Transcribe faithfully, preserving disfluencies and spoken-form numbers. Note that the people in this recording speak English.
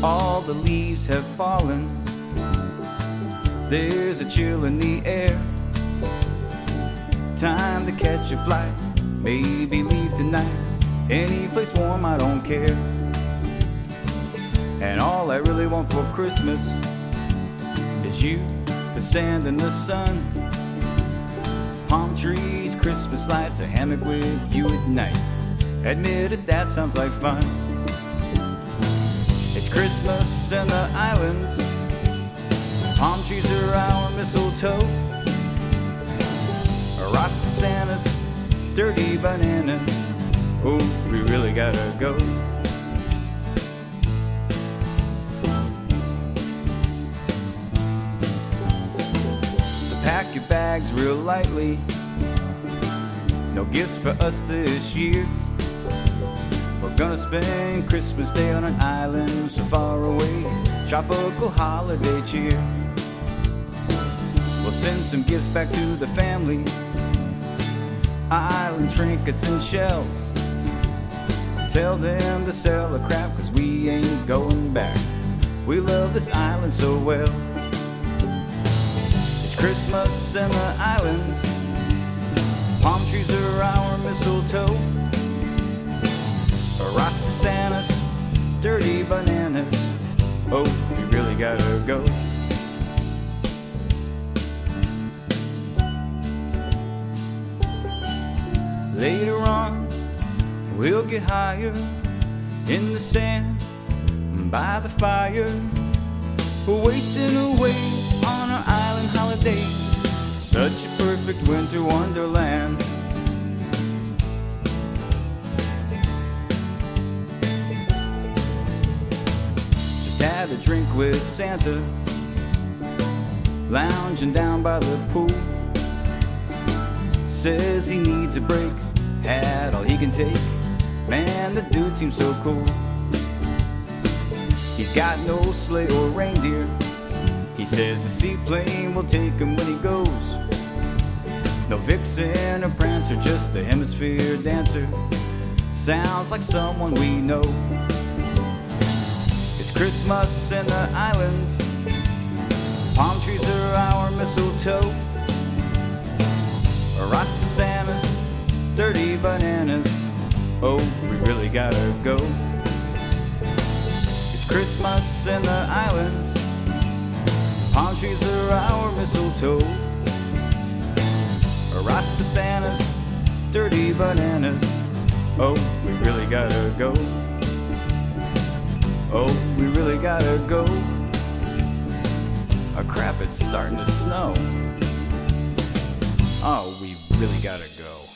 All the leaves have fallen. There's a chill in the air. Time to catch a flight, maybe leave tonight. Any place warm, I don't care. And all I really want for Christmas is you, the sand and the sun, palm trees, Christmas lights, a hammock with you at night. Admit it, that sounds like fun. It's Christmas in the islands. Palm trees are our mistletoe. Rasta Santa's dirty bananas. Oh, we really gotta go. So pack your bags real lightly. No gifts for us this year. We're gonna spend Christmas Day on an island so far away. Tropical holiday cheer. We'll send some gifts back to the family. Island trinkets and shells. Tell them to sell the crap, cause we ain't going back. We love this island so well. It's Christmas in the islands. Palm trees are our mistletoe. Rasta Santa's dirty bananas. Oh, we really gotta go. Later on, we'll get higher in the sand by the fire. We're wasting away on our island holiday. Such a perfect winter wonderland. Just had a drink with Santa, lounging down by the pool. Says he needs a break, had all he can take. Man, the dude seems so cool. He's got no sleigh or reindeer. He says the seaplane will take him when he goes. No vixen or prancer, just the hemisphere dancer. Sounds like someone we know. It's Christmas in the islands. Palm trees are our mistletoe. Rasta Santa's dirty bananas. Oh, we really gotta go. It's Christmas in the islands. Palm trees are our mistletoe. Rasta Santa's dirty bananas. Oh, we really gotta go. Oh, we really gotta go. Oh crap, it's starting to snow. Oh, we really gotta go.